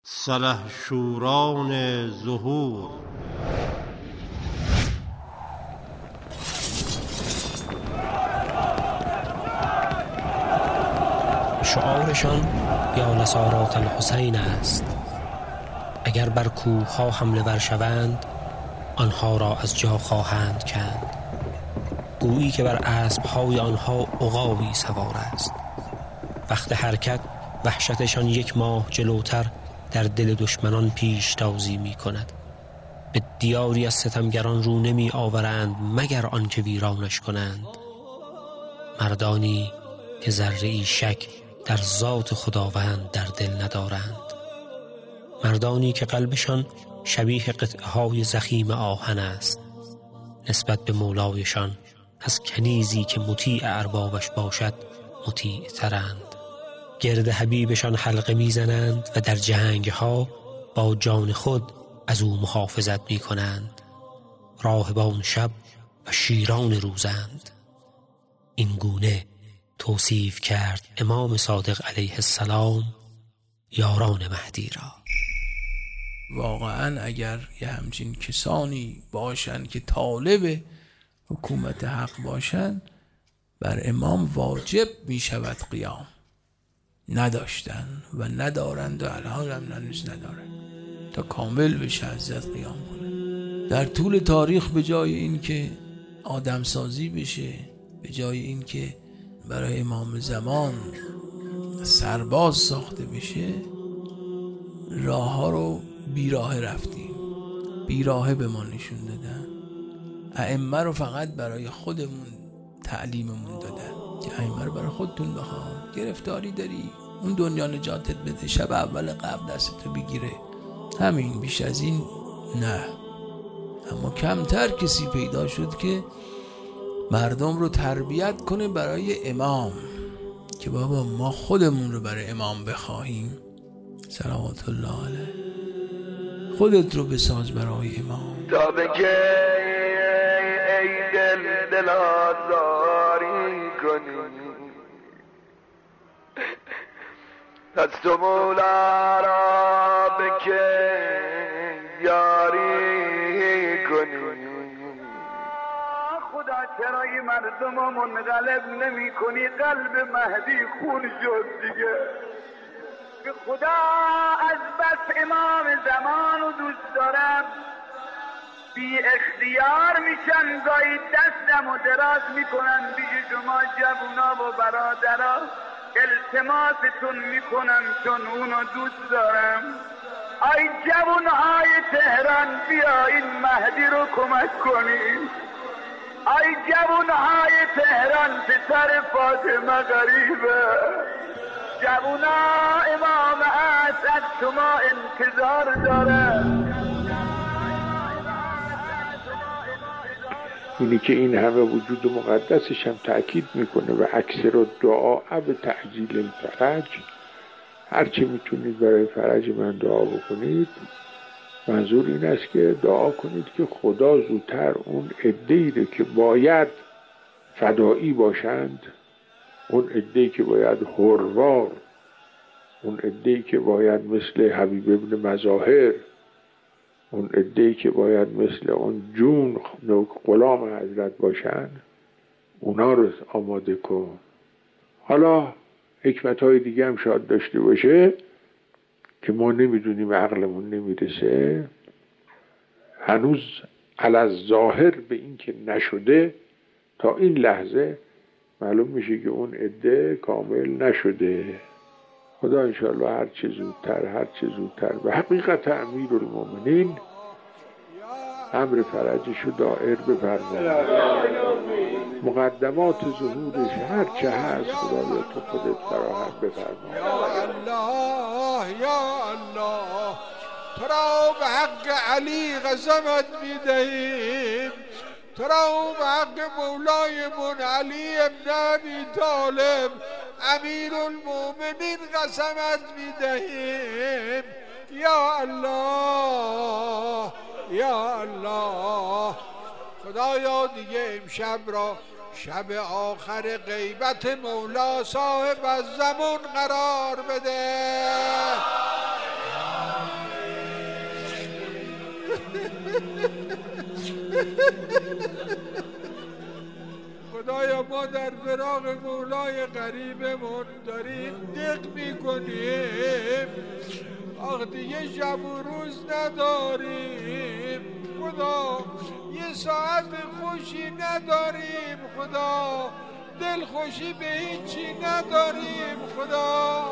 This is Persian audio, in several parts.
سلحشوران ظهور. شعارشان یا نصارات الحسین است. اگر بر کوه‌ها حمله ور شوند آنها را از جا خواهند کند. گویی که بر اسب‌های آنها عقابی سوار است. وقت حرکت وحشتشان یک ماه جلوتر در دل دشمنان پیشتازی می کند. به دیاری از ستمگران رو نمی آورند مگر آن که ویرانش کنند. مردانی که ذره‌ای شک در ذات خداوند در دل ندارند. مردانی که قلبشان شبیه قطعه‌های ضخیم آهن است. نسبت به مولایشان از کنیزی که مطیع اربابش باشد مطیع ترند. گرد حبیبشان حلقه میزنند و در جنگها با جان خود از او محافظت می کنند. راهبان شب و شیران روزند. این گونه توصیف کرد امام صادق علیه السلام یاران مهدی را. واقعا اگر یه همچین کسانی باشن که طالب حکومت حق باشن، بر امام واجب می شود قیام. نداشتن و ندارند و الان هم ندارن تا کامل بشه حضرت قیام کنه. در طول تاریخ به جای این که آدم سازی بشه، به جای این که برای امام زمان سرباز ساخته بشه، راه ها رو بیراه رفتیم، بیراه به ما نشون دادن. ائمه رو فقط برای خودمون تعلیممون دادن که ائمه رو برای خودتون بخوان. گرفتاری داری اون دنیا نجاتت بده، شب اول قبل دستتو بگیره، همین، بیش از این نه. اما کمتر کسی پیدا شد که مردم رو تربیت کنه برای امام، که بابا ما خودمون رو برای امام بخواهیم صلوات الله علیه. خودت رو بساز برای امام. تا بگه ای دل آزاری کنی، از تو مولا را بکه یاری کنی. خدا چرای مردم رو منقلب نمی کنی؟ قلب مهدی خون شد دیگه. به خدا از بس امام زمان رو دوست دارم، بی اختیار میشن گاهی دستم و دراز میکنن پیش شما جوونا و برادرها، التماستون میکنم چون اونو دوست دارم. ای جوانهای تهران بیاین مهدی رو کمک کنین. ای جوانهای تهران پسر فاطمه غریبه. جوونا امام از شما انتظار داره. اینی که این همه وجود مقدسش هم تأکید میکنه و اکثر دعا به تعجیل الفرج، هرچی میتونید برای فرج من دعا بکنید. منظور این است که دعا کنید که خدا زودتر اون عده‌ای رو که باید فدایی باشند، اون عده‌ای که باید حروار، اون عده‌ای که باید مثل حبیب ابن مظاهر، اون عده‌ای که باید مثل اون جون غلام حضرت باشن، اونا رو آماده کن. حالا حکمت‌های دیگه هم شاید داشته باشه که ما نمیدونیم، عقلمون نمیرسه. هنوز علی ظاهر به این که نشده، تا این لحظه معلوم میشه که اون عده کامل نشده. خدا انشاءالله هر چه زودتر و حقیقت امیرالمومنین امر فرجشو دائر بفرماید. مقدمات ظهورش هر چه هست خدایا تو خودت فراهم بفرما. یا الله تو را به حق علی قسمت میدهیم، تو را به حق مولای من علی ابن ابی طالب امیرالمومنین قسمت میدهیم. یا الله یا الله. خدایا دیگه امشب را شب آخر غیبت مولا صاحب از زمان قرار بده. خدایا ما در فراق مولای غریبمون داریم دق میکنیم، آخ دیگه شب و روز نداریم خدا، یه ساعت خوشی نداریم خدا، دل خوشی به هیچی نداریم خدا،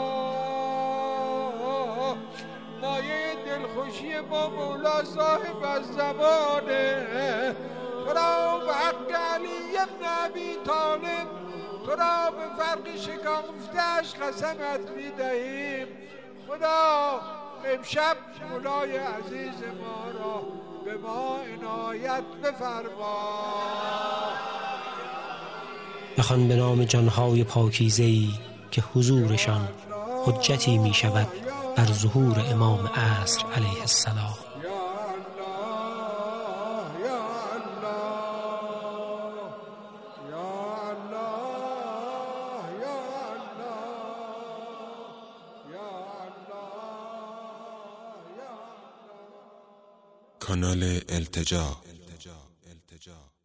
مایه دل خوشی ما مولا صاحب از زمانه، تو را به حق علی ابن ابی طالب، تو را به فرق شکافتش قسمت میدهیم خدا، امشب مولای عزیز ما را به ما عنایت بفرما. بخوان به نام جانهای پاکیزه‌ای که حضورشان حجتی می شود بر ظهور امام عصر علیه السلام. کانال التجا